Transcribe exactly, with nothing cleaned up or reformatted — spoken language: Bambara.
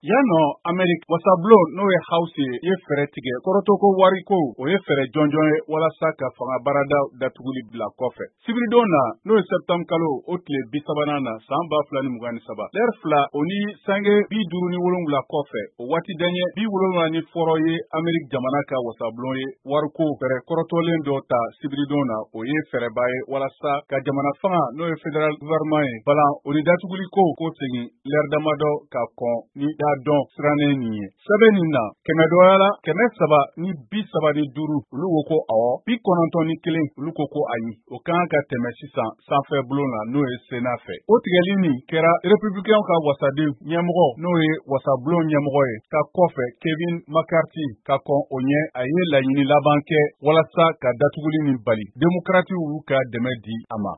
Yan nɔ Ameriki wasabulon n'o ye House ye fɛrɛ tigɛ kɔrɔtɔko wariko o ye fɛrɛ jɔnjɔn ye walasa ka fanga baarada datuguli bila kɔfɛ. Sibiridon na n'o ye septembre kalo o tile bi sabanan na san ba fila ni mugan ni saba. L'heure fila o ni sange bi duuru ni wolonwula kɔfɛ o waati danye bi wolonwula ni fɔrɔ ye Ameriki jamana ka wasabulon ye wariko fɛrɛ kɔrɔtɔlen dɔ ta Sibiridon na o ye fɛrɛba ye walasa ka jamana fanga n'o ye fédéral gouvernement ye balan o ni datuguli ko ko segin l'heure damadɔ ka kɔn ni da dɔn sirannen nin ye. Sɛbɛn nin na kɛmɛ dɔya la kɛmɛ saba ni bi saba ni duuru olu ko ko awɔ, bi kɔnɔntɔn ni kelen olu ko ko ayi. O kan ka tɛmɛ sisan sanfɛ bulon na n'o ye Sénat fɛ. O tigɛli nin kɛra républicain ka wasaden ɲɛmɔgɔ n'o ye wasabulon ɲɛmɔgɔ ye ka kɔfɛ Kevin McCarthy ka kɔn o ɲɛ a ye laɲini laban kɛ walasa ka datuguli nin bali. Démocrates y'u ka dɛmɛ di a ma.